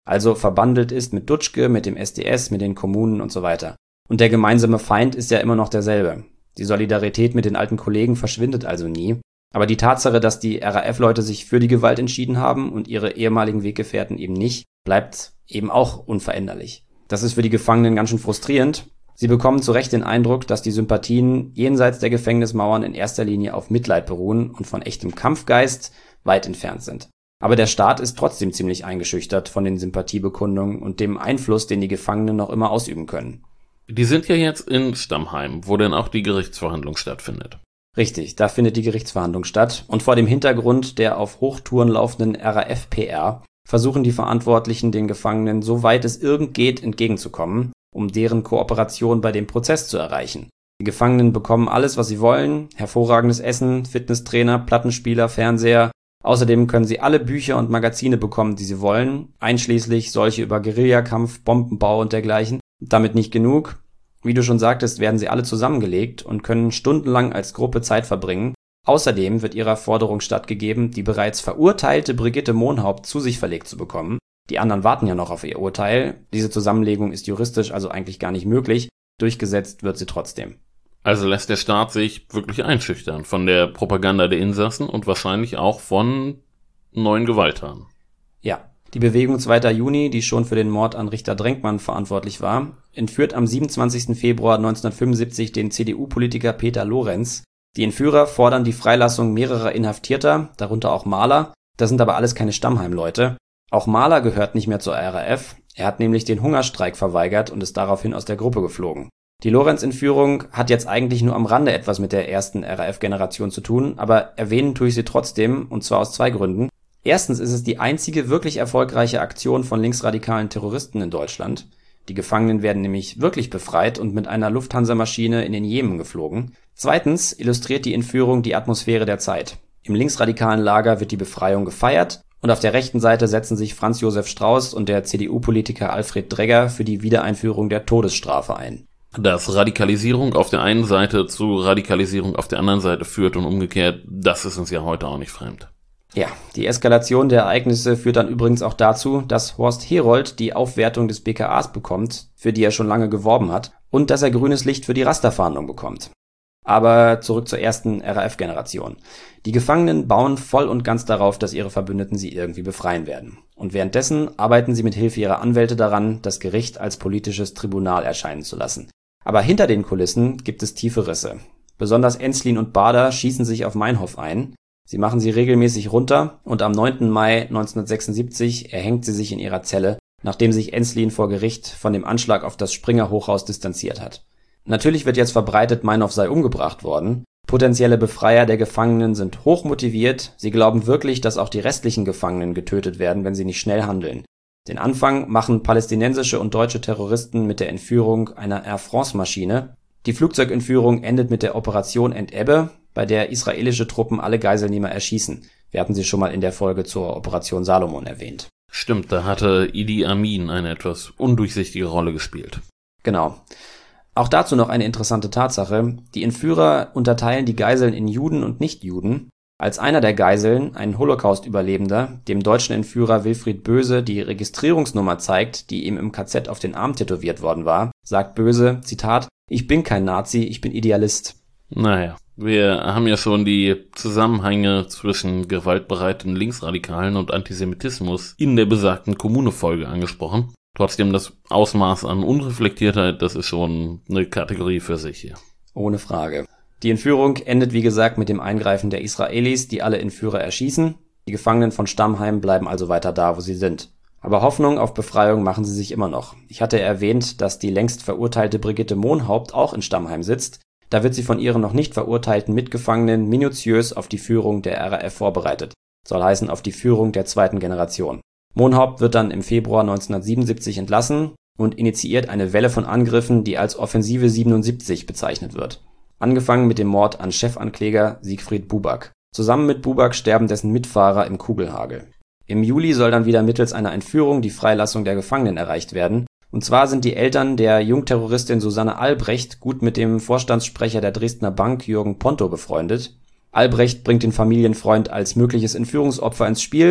S1: also verbandelt ist mit Dutschke, mit dem S D S, mit den Kommunen und so weiter. Und der gemeinsame Feind ist ja immer noch derselbe. Die Solidarität mit den alten Kollegen verschwindet also nie. Aber die Tatsache, dass die R A F-Leute sich für die Gewalt entschieden haben und ihre ehemaligen Weggefährten eben nicht, bleibt eben auch unveränderlich. Das ist für die Gefangenen ganz schön frustrierend. Sie bekommen zu Recht den Eindruck, dass die Sympathien jenseits der Gefängnismauern in erster Linie auf Mitleid beruhen und von echtem Kampfgeist weit entfernt sind. Aber der Staat ist trotzdem ziemlich eingeschüchtert von den Sympathiebekundungen und dem Einfluss, den die Gefangenen noch immer ausüben können.
S2: Die sind ja jetzt in Stammheim, wo denn auch die Gerichtsverhandlung stattfindet.
S1: Richtig, da findet die Gerichtsverhandlung statt und vor dem Hintergrund der auf Hochtouren laufenden R A F-P R versuchen die Verantwortlichen den Gefangenen so weit es irgend geht entgegenzukommen, um deren Kooperation bei dem Prozess zu erreichen. Die Gefangenen bekommen alles, was sie wollen, hervorragendes Essen, Fitnesstrainer, Plattenspieler, Fernseher. Außerdem können sie alle Bücher und Magazine bekommen, die sie wollen, einschließlich solche über Guerillakampf, Bombenbau und dergleichen. Damit nicht genug. Wie du schon sagtest, werden sie alle zusammengelegt und können stundenlang als Gruppe Zeit verbringen. Außerdem wird ihrer Forderung stattgegeben, die bereits verurteilte Brigitte Mohnhaupt zu sich verlegt zu bekommen. Die anderen warten ja noch auf ihr Urteil. Diese Zusammenlegung ist juristisch also eigentlich gar nicht möglich. Durchgesetzt wird sie trotzdem.
S2: Also lässt der Staat sich wirklich einschüchtern von der Propaganda der Insassen und wahrscheinlich auch von neuen Gewalttaten.
S1: Ja, die Bewegung zweiter Juni, die schon für den Mord an Richter Drenkmann verantwortlich war, entführt am siebenundzwanzigsten Februar neunzehnhundertfünfundsiebzig den C D U-Politiker Peter Lorenz. Die Entführer fordern die Freilassung mehrerer Inhaftierter, darunter auch Mahler. Das sind aber alles keine Stammheimleute. Auch Mahler gehört nicht mehr zur R A F. Er hat nämlich den Hungerstreik verweigert und ist daraufhin aus der Gruppe geflogen. Die Lorenz-Entführung hat jetzt eigentlich nur am Rande etwas mit der ersten R A F-Generation zu tun, aber erwähnen tue ich sie trotzdem, und zwar aus zwei Gründen. Erstens ist es die einzige wirklich erfolgreiche Aktion von linksradikalen Terroristen in Deutschland. Die Gefangenen werden nämlich wirklich befreit und mit einer Lufthansa-Maschine in den Jemen geflogen. Zweitens illustriert die Entführung die Atmosphäre der Zeit. Im linksradikalen Lager wird die Befreiung gefeiert und auf der rechten Seite setzen sich Franz Josef Strauß und der C D U-Politiker Alfred Dregger für die Wiedereinführung der Todesstrafe ein.
S2: Dass Radikalisierung auf der einen Seite zu Radikalisierung auf der anderen Seite führt und umgekehrt, das ist uns ja heute auch nicht fremd.
S1: Ja, die Eskalation der Ereignisse führt dann übrigens auch dazu, dass Horst Herold die Aufwertung des B K As bekommt, für die er schon lange geworben hat, und dass er grünes Licht für die Rasterfahndung bekommt. Aber zurück zur ersten R A F-Generation. Die Gefangenen bauen voll und ganz darauf, dass ihre Verbündeten sie irgendwie befreien werden. Und währenddessen arbeiten sie mit Hilfe ihrer Anwälte daran, das Gericht als politisches Tribunal erscheinen zu lassen. Aber hinter den Kulissen gibt es tiefe Risse. Besonders Enslin und Bader schießen sich auf Meinhof ein. Sie machen sie regelmäßig runter und am neunten Mai neunzehnhundertsechsundsiebzig erhängt sie sich in ihrer Zelle, nachdem sich Enslin vor Gericht von dem Anschlag auf das Springer-Hochhaus distanziert hat. Natürlich wird jetzt verbreitet, Meinhof sei umgebracht worden. Potenzielle Befreier der Gefangenen sind hochmotiviert. Sie glauben wirklich, dass auch die restlichen Gefangenen getötet werden, wenn sie nicht schnell handeln. Den Anfang machen palästinensische und deutsche Terroristen mit der Entführung einer Air France-Maschine. Die Flugzeugentführung endet mit der Operation Entebbe, bei der israelische Truppen alle Geiselnehmer erschießen. Wir hatten sie schon mal in der Folge zur Operation Salomon erwähnt.
S2: Stimmt, da hatte Idi Amin eine etwas undurchsichtige Rolle gespielt.
S1: Genau. Auch dazu noch eine interessante Tatsache. Die Entführer unterteilen die Geiseln in Juden und Nichtjuden. Als einer der Geiseln, ein Holocaust-Überlebender, dem deutschen Entführer Wilfried Böse die Registrierungsnummer zeigt, die ihm im K Z auf den Arm tätowiert worden war, sagt Böse, Zitat, „Ich bin kein Nazi, ich bin Idealist."
S2: Naja, wir haben ja schon die Zusammenhänge zwischen gewaltbereiten Linksradikalen und Antisemitismus in der besagten Kommune-Folge angesprochen. Trotzdem das Ausmaß an Unreflektiertheit, das ist schon eine Kategorie für sich hier.
S1: Ohne Frage. Die Entführung endet wie gesagt mit dem Eingreifen der Israelis, die alle Entführer erschießen. Die Gefangenen von Stammheim bleiben also weiter da, wo sie sind. Aber Hoffnung auf Befreiung machen sie sich immer noch. Ich hatte erwähnt, dass die längst verurteilte Brigitte Mohnhaupt auch in Stammheim sitzt. Da wird sie von ihren noch nicht verurteilten Mitgefangenen minutiös auf die Führung der R A F vorbereitet. Soll heißen auf die Führung der zweiten Generation. Mohnhaupt wird dann im Februar neunzehnhundertsiebenundsiebzig entlassen und initiiert eine Welle von Angriffen, die als Offensive siebenundsiebzig bezeichnet wird. Angefangen mit dem Mord an Chefankläger Siegfried Buback. Zusammen mit Buback sterben dessen Mitfahrer im Kugelhagel. Im Juli soll dann wieder mittels einer Entführung die Freilassung der Gefangenen erreicht werden. Und zwar sind die Eltern der Jungterroristin Susanne Albrecht gut mit dem Vorstandssprecher der Dresdner Bank Jürgen Ponto befreundet. Albrecht bringt den Familienfreund als mögliches Entführungsopfer ins Spiel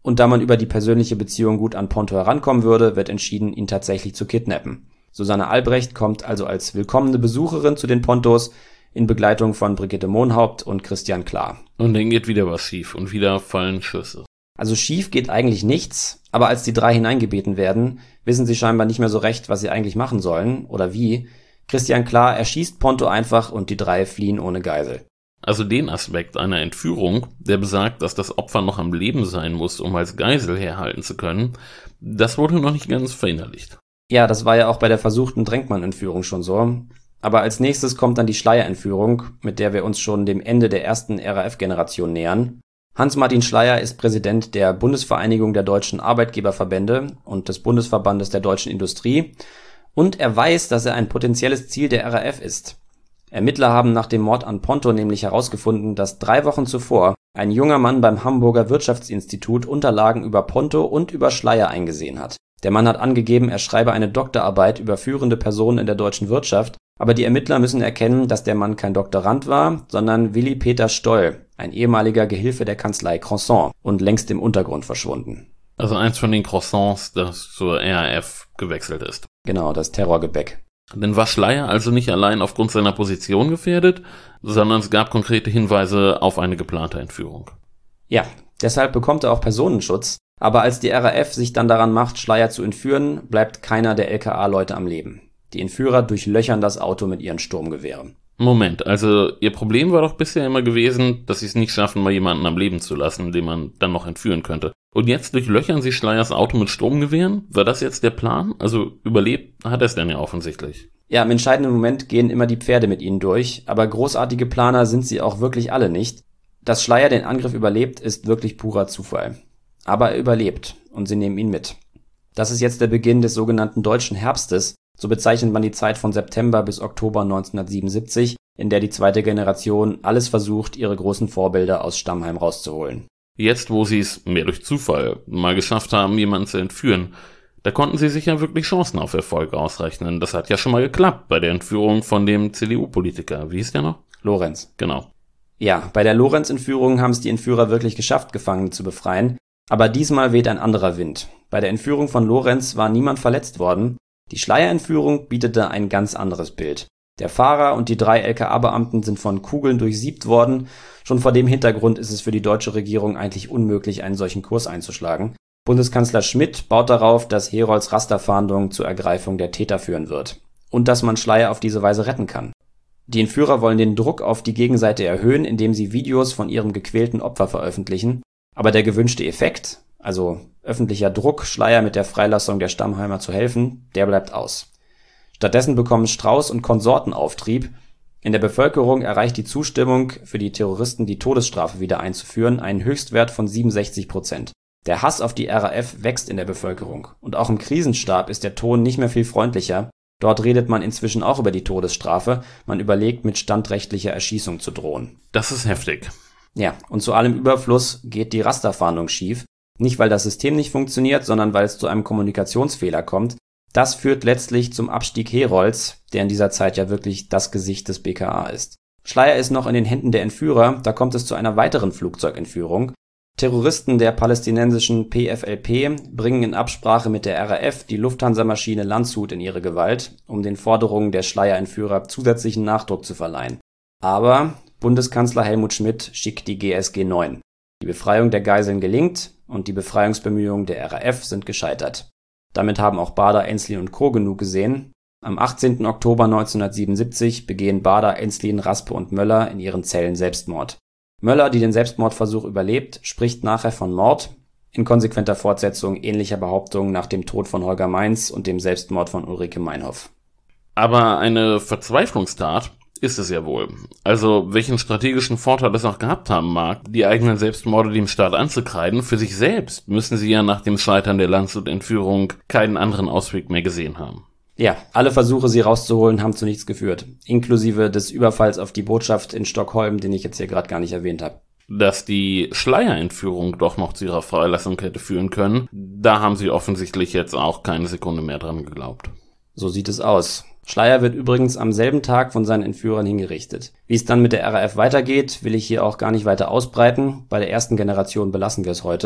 S1: Und da man über die persönliche Beziehung gut an Ponto herankommen würde, wird entschieden, ihn tatsächlich zu kidnappen. Susanne Albrecht kommt also als willkommene Besucherin zu den Pontos in Begleitung von Brigitte Mohnhaupt und Christian Klar.
S2: Und dann geht wieder was schief und wieder fallen Schüsse.
S1: Also schief geht eigentlich nichts, aber als die drei hineingebeten werden, wissen sie scheinbar nicht mehr so recht, was sie eigentlich machen sollen oder wie. Christian Klar erschießt Ponto einfach und die drei fliehen ohne Geisel.
S2: Also den Aspekt einer Entführung, der besagt, dass das Opfer noch am Leben sein muss, um als Geisel herhalten zu können, das wurde noch nicht ganz verinnerlicht.
S1: Ja, das war ja auch bei der versuchten Drenkmann-Entführung schon so. Aber als nächstes kommt dann die Schleyer-Entführung, mit der wir uns schon dem Ende der ersten R A F-Generation nähern. Hans-Martin Schleyer ist Präsident der Bundesvereinigung der deutschen Arbeitgeberverbände und des Bundesverbandes der deutschen Industrie. Und er weiß, dass er ein potenzielles Ziel der R A F ist. Ermittler haben nach dem Mord an Ponto nämlich herausgefunden, dass drei Wochen zuvor ein junger Mann beim Hamburger Wirtschaftsinstitut Unterlagen über Ponto und über Schleyer eingesehen hat. Der Mann hat angegeben, er schreibe eine Doktorarbeit über führende Personen in der deutschen Wirtschaft, aber die Ermittler müssen erkennen, dass der Mann kein Doktorand war, sondern Willi Peter Stoll, ein ehemaliger Gehilfe der Kanzlei Croissant und längst im Untergrund verschwunden.
S2: Also eins von den Croissants, das zur R A F gewechselt ist.
S1: Genau, das Terrorgebäck.
S2: Denn war Schleyer also nicht allein aufgrund seiner Position gefährdet, sondern es gab konkrete Hinweise auf eine geplante Entführung.
S1: Ja, deshalb bekommt er auch Personenschutz, aber als die R A F sich dann daran macht, Schleyer zu entführen, bleibt keiner der L K A-Leute am Leben. Die Entführer durchlöchern das Auto mit ihren Sturmgewehren.
S2: Moment, also ihr Problem war doch bisher immer gewesen, dass sie es nicht schaffen, mal jemanden am Leben zu lassen, den man dann noch entführen könnte. Und jetzt durchlöchern sie Schleyers Auto mit Sturmgewehren? War das jetzt der Plan? Also überlebt hat er es dann ja offensichtlich.
S1: Ja, im entscheidenden Moment gehen immer die Pferde mit ihnen durch, aber großartige Planer sind sie auch wirklich alle nicht. Dass Schleyer den Angriff überlebt, ist wirklich purer Zufall. Aber er überlebt und sie nehmen ihn mit. Das ist jetzt der Beginn des sogenannten Deutschen Herbstes. So bezeichnet man die Zeit von September bis Oktober neunzehnhundertsiebenundsiebzig, in der die zweite Generation alles versucht, ihre großen Vorbilder aus Stammheim rauszuholen.
S2: Jetzt, wo sie es mehr durch Zufall mal geschafft haben, jemanden zu entführen, da konnten sie sich ja wirklich Chancen auf Erfolg ausrechnen. Das hat ja schon mal geklappt bei der Entführung von dem C D U-Politiker. Wie hieß der noch?
S1: Lorenz.
S2: Genau.
S1: Ja, bei der Lorenz-Entführung haben es die Entführer wirklich geschafft, Gefangene zu befreien. Aber diesmal weht ein anderer Wind. Bei der Entführung von Lorenz war niemand verletzt worden. Die Schleyer-Entführung bietete ein ganz anderes Bild. Der Fahrer und die drei L K A-Beamten sind von Kugeln durchsiebt worden. Schon vor dem Hintergrund ist es für die deutsche Regierung eigentlich unmöglich, einen solchen Kurs einzuschlagen. Bundeskanzler Schmidt baut darauf, dass Herolds Rasterfahndung zur Ergreifung der Täter führen wird. Und dass man Schleyer auf diese Weise retten kann. Die Entführer wollen den Druck auf die Gegenseite erhöhen, indem sie Videos von ihrem gequälten Opfer veröffentlichen. Aber der gewünschte Effekt, also öffentlicher Druck, Schleyer mit der Freilassung der Stammheimer zu helfen, der bleibt aus. Stattdessen bekommen Strauß und Konsorten Auftrieb. In der Bevölkerung erreicht die Zustimmung, für die Terroristen die Todesstrafe wieder einzuführen, einen Höchstwert von siebenundsechzig Prozent. Der Hass auf die R A F wächst in der Bevölkerung. Und auch im Krisenstab ist der Ton nicht mehr viel freundlicher. Dort redet man inzwischen auch über die Todesstrafe. Man überlegt, mit standrechtlicher Erschießung zu drohen.
S2: Das ist heftig.
S1: Ja, und zu allem Überfluss geht die Rasterfahndung schief. Nicht, weil das System nicht funktioniert, sondern weil es zu einem Kommunikationsfehler kommt. Das führt letztlich zum Abstieg Herolds, der in dieser Zeit ja wirklich das Gesicht des B K A ist. Schleyer ist noch in den Händen der Entführer, da kommt es zu einer weiteren Flugzeugentführung. Terroristen der palästinensischen P F L P bringen in Absprache mit der R A F die Lufthansa-Maschine Landshut in ihre Gewalt, um den Forderungen der Schleyer-Entführer zusätzlichen Nachdruck zu verleihen. Aber Bundeskanzler Helmut Schmidt schickt die G S G neun. Die Befreiung der Geiseln gelingt und die Befreiungsbemühungen der R A F sind gescheitert. Damit haben auch Bader, Enslin und Co. genug gesehen. Am achtzehnten Oktober neunzehnhundertsiebenundsiebzig begehen Bader, Enslin, Raspe und Möller in ihren Zellen Selbstmord. Möller, die den Selbstmordversuch überlebt, spricht nachher von Mord, in konsequenter Fortsetzung ähnlicher Behauptungen nach dem Tod von Holger Meins und dem Selbstmord von Ulrike Meinhof.
S2: Aber eine Verzweiflungstat ist es ja wohl. Also welchen strategischen Vorteil es auch gehabt haben mag, die eigenen Selbstmorde dem Staat anzukreiden, für sich selbst müssen sie ja nach dem Scheitern der Landshut-Entführung keinen anderen Ausweg mehr gesehen haben.
S1: Ja, alle Versuche, sie rauszuholen, haben zu nichts geführt. Inklusive des Überfalls auf die Botschaft in Stockholm, den ich jetzt hier gerade gar nicht erwähnt habe.
S2: Dass die Schleyer-Entführung doch noch zu ihrer Freilassung hätte führen können, da haben sie offensichtlich jetzt auch keine Sekunde mehr dran geglaubt.
S1: So sieht es aus. Schleyer wird übrigens am selben Tag von seinen Entführern hingerichtet. Wie es dann mit der R A F weitergeht, will ich hier auch gar nicht weiter ausbreiten. Bei der ersten Generation belassen wir es heute.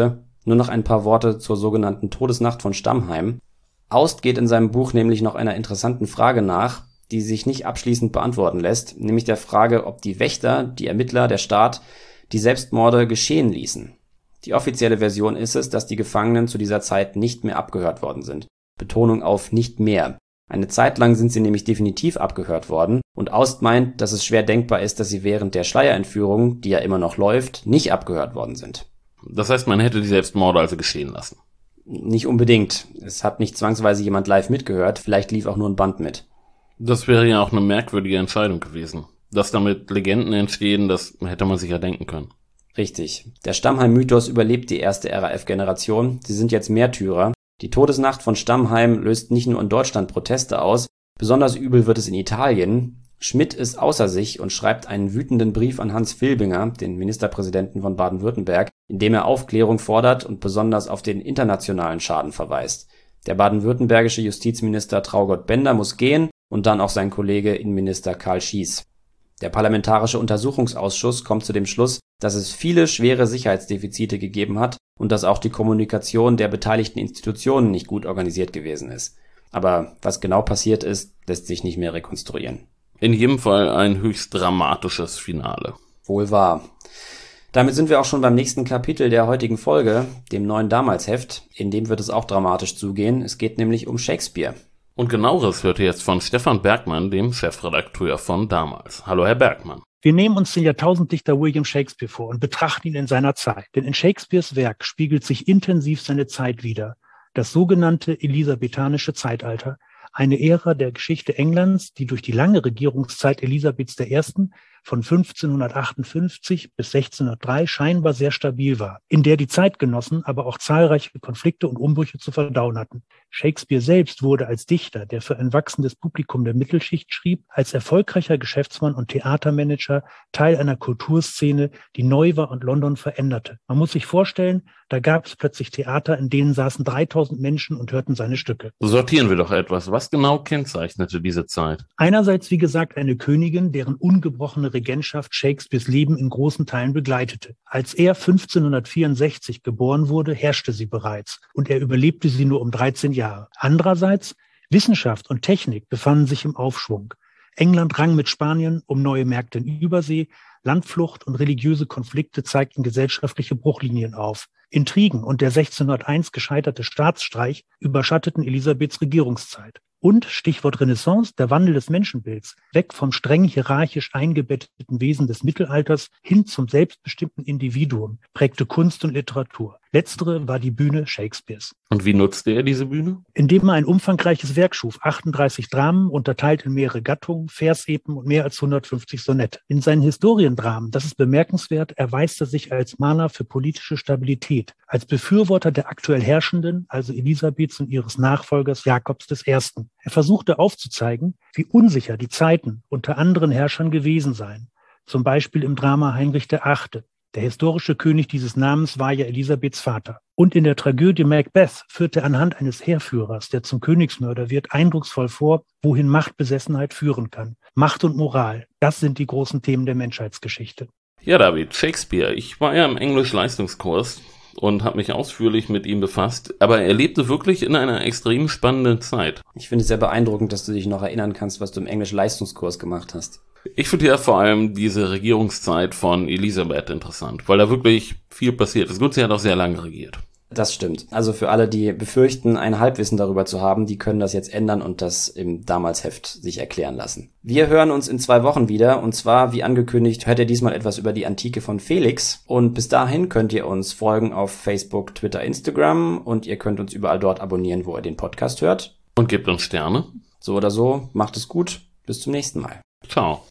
S1: Nur noch ein paar Worte zur sogenannten Todesnacht von Stammheim. Aust geht in seinem Buch nämlich noch einer interessanten Frage nach, die sich nicht abschließend beantworten lässt, nämlich der Frage, ob die Wächter, die Ermittler, der Staat die Selbstmorde geschehen ließen. Die offizielle Version ist es, dass die Gefangenen zu dieser Zeit nicht mehr abgehört worden sind. Betonung auf nicht mehr. Eine Zeit lang sind sie nämlich definitiv abgehört worden und Aust meint, dass es schwer denkbar ist, dass sie während der Schleierentführung, die ja immer noch läuft, nicht abgehört worden sind.
S2: Das heißt, man hätte die Selbstmorde also geschehen lassen?
S1: Nicht unbedingt. Es hat nicht zwangsweise jemand live mitgehört, vielleicht lief auch nur ein Band mit.
S2: Das wäre ja auch eine merkwürdige Entscheidung gewesen. Dass damit Legenden entstehen, das hätte man sich ja denken können.
S1: Richtig. Der Stammheim-Mythos überlebt die erste R A F-Generation. Sie sind jetzt Märtyrer. Die Todesnacht von Stammheim löst nicht nur in Deutschland Proteste aus, besonders übel wird es in Italien. Schmidt ist außer sich und schreibt einen wütenden Brief an Hans Filbinger, den Ministerpräsidenten von Baden-Württemberg, in dem er Aufklärung fordert und besonders auf den internationalen Schaden verweist. Der baden-württembergische Justizminister Traugott Bender muss gehen und dann auch sein Kollege Innenminister Karl Schiess. Der Parlamentarische Untersuchungsausschuss kommt zu dem Schluss, dass es viele schwere Sicherheitsdefizite gegeben hat und dass auch die Kommunikation der beteiligten Institutionen nicht gut organisiert gewesen ist. Aber was genau passiert ist, lässt sich nicht mehr rekonstruieren.
S2: In jedem Fall ein höchst dramatisches Finale.
S1: Wohl wahr. Damit sind wir auch schon beim nächsten Kapitel der heutigen Folge, dem neuen Damalsheft. In dem wird es auch dramatisch zugehen. Es geht nämlich um Shakespeare.
S2: Und genaueres hört ihr jetzt von Stefan Bergmann, dem Chefredakteur von Damals. Hallo, Herr Bergmann.
S6: Wir nehmen uns den Jahrtausenddichter William Shakespeare vor und betrachten ihn in seiner Zeit. Denn in Shakespeares Werk spiegelt sich intensiv seine Zeit wider. Das sogenannte elisabethanische Zeitalter. Eine Ära der Geschichte Englands, die durch die lange Regierungszeit Elisabeths der Ersten von fünfzehnhundertachtundfünfzig bis sechzehnhundertdrei scheinbar sehr stabil war, in der die Zeitgenossen aber auch zahlreiche Konflikte und Umbrüche zu verdauen hatten. Shakespeare selbst wurde als Dichter, der für ein wachsendes Publikum der Mittelschicht schrieb, als erfolgreicher Geschäftsmann und Theatermanager Teil einer Kulturszene, die neu war und London veränderte. Man muss sich vorstellen, da gab es plötzlich Theater, in denen saßen dreitausend Menschen und hörten seine Stücke.
S2: Sortieren wir doch etwas. Was genau kennzeichnete diese Zeit?
S6: Einerseits, wie gesagt, eine Königin, deren ungebrochene Regentschaft Shakespeares Leben in großen Teilen begleitete. Als er fünfzehnhundertvierundsechzig geboren wurde, herrschte sie bereits und er überlebte sie nur um dreizehn Jahre. Andererseits, Wissenschaft und Technik befanden sich im Aufschwung. England rang mit Spanien um neue Märkte in Übersee, Landflucht und religiöse Konflikte zeigten gesellschaftliche Bruchlinien auf. Intrigen und der sechzehnhunderteins gescheiterte Staatsstreich überschatteten Elisabeths Regierungszeit. Und, Stichwort Renaissance, der Wandel des Menschenbilds, weg vom streng hierarchisch eingebetteten Wesen des Mittelalters hin zum selbstbestimmten Individuum, prägte Kunst und Literatur. Letztere war die Bühne Shakespeares.
S2: Und wie nutzte er diese Bühne?
S6: Indem er ein umfangreiches Werk schuf, achtunddreißig Dramen, unterteilt in mehrere Gattungen, Versepen und mehr als hundertfünfzig Sonette. In seinen Historiendramen, das ist bemerkenswert, erweist er sich als Mahner für politische Stabilität, als Befürworter der aktuell Herrschenden, also Elisabeths und ihres Nachfolgers Jakobs des Ersten. Er versuchte aufzuzeigen, wie unsicher die Zeiten unter anderen Herrschern gewesen seien. Zum Beispiel im Drama Heinrich der Achte. Der historische König dieses Namens war ja Elisabeths Vater. Und in der Tragödie Macbeth führt er anhand eines Heerführers, der zum Königsmörder wird, eindrucksvoll vor, wohin Machtbesessenheit führen kann. Macht und Moral, das sind die großen Themen der Menschheitsgeschichte.
S2: Ja, David, Shakespeare. Ich war ja im Englisch-Leistungskurs und habe mich ausführlich mit ihm befasst, aber er lebte wirklich in einer extrem spannenden Zeit.
S1: Ich finde es sehr beeindruckend, dass du dich noch erinnern kannst, was du im Englisch-Leistungskurs gemacht hast.
S2: Ich finde ja vor allem diese Regierungszeit von Elisabeth interessant, weil da wirklich viel passiert ist. Gut, sie hat auch sehr lange regiert.
S1: Das stimmt. Also für alle, die befürchten, ein Halbwissen darüber zu haben, die können das jetzt ändern und das im Damalsheft sich erklären lassen. Wir hören uns in zwei Wochen wieder und zwar, wie angekündigt, hört ihr diesmal etwas über die Antike von Felix und bis dahin könnt ihr uns folgen auf Facebook, Twitter, Instagram und ihr könnt uns überall dort abonnieren, wo ihr den Podcast hört.
S2: Und gebt uns Sterne.
S1: So oder so, macht es gut. Bis zum nächsten Mal.
S2: Ciao.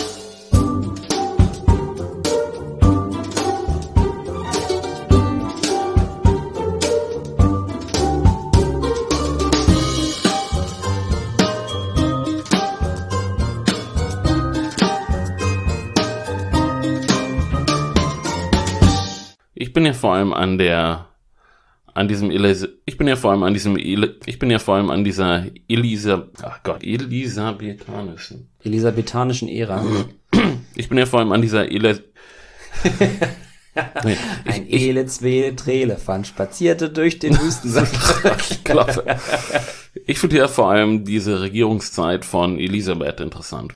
S2: Ich bin ja vor allem an der, an diesem Elis, ich bin ja vor allem an diesem, El, ich bin ja vor allem an dieser Elisa, ach Gott, elisabethanischen.
S1: Elisabethanischen Ära.
S2: Ich bin ja vor allem an dieser Elis,
S1: Ein Elezwe-Trelefant spazierte durch den Wüstensand.
S2: Klasse. Ich finde ja vor allem diese Regierungszeit von Elisabeth interessant.